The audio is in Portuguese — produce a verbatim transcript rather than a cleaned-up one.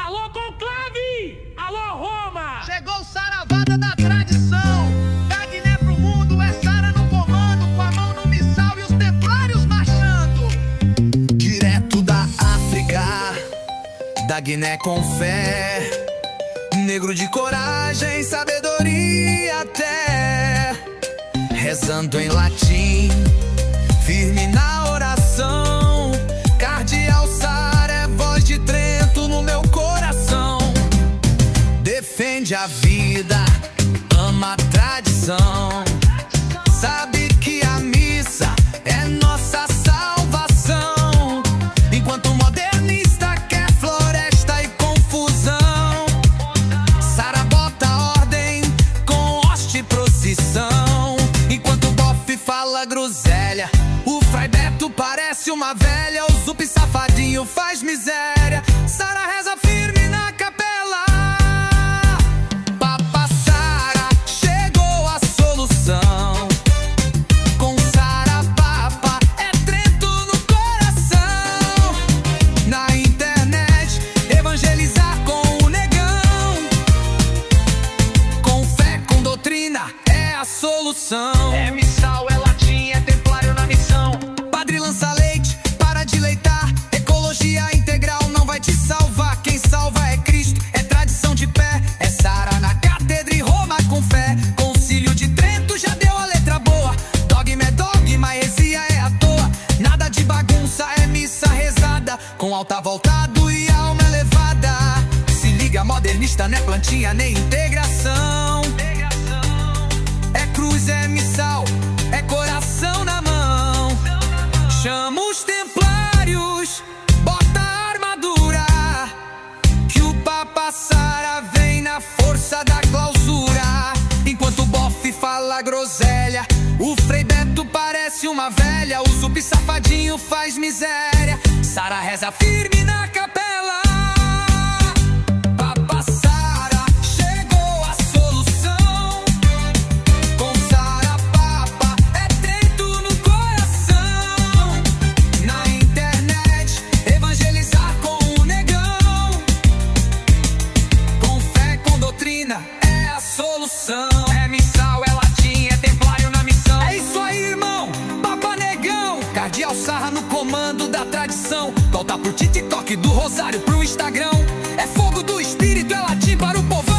Alô, Conclave! Alô, Roma! Chegou o Saravada da tradição. Da Guiné pro mundo é Sara no comando, com a mão no missal e os templários marchando. Direto da África, da Guiné com fé, negro de coragem, sabedoria até, rezando em latim, firme na oração. Cardeal Sara é voz de Trento no meu coração. Defende a vida, ama a tradição. Sabe que a missa é nossa salvação. Enquanto o modernista quer floresta e confusão, Sara bota ordem com hoste e procissão. Enquanto o bofe fala groselha, o Frei Beto parece uma velha. O Zup safadinho faz miséria. Sara reza firme na capela. Papa Sara, chegou a solução. Com Sara Papa é Trento no coração. Na internet, evangelizar com o negão. Com fé, com doutrina, é a solução. É missal, é latim, é templário na missão. Padre lança leite para dileitar. Ecologia integral não vai te salvar. Quem salva é Cristo, é tradição de pé. É Sara na cátedra e Roma com fé. Concílio de Trento já deu a letra boa. Dogma é dogma, heresia é à toa. Nada de bagunça, é missa rezada, com altar voltado e alma elevada. Se liga, modernista, não é plantinha nem integração. É cruz, é missal, é coração na mão. Chama os templários, bota a armadura, que o Papa Sara vem na força da clausura. Enquanto o bofe fala groselha, o Frei Beto parece uma velha. O Zup safadinho faz miséria. Sara reza firme na capela. Papa Sara, chegou a solução. Com Sara Papa é Trento no coração. Na internet, evangelizar com o negão. Com fé, com doutrina, é a solução. É missal, é latim, é templário na missão. É isso aí, irmão, Papa Negão. Cardeal Sara no comando da tradição. Volta pro TikTok, do Rosário pro Instagram. É fogo do espírito, é latim para o povão.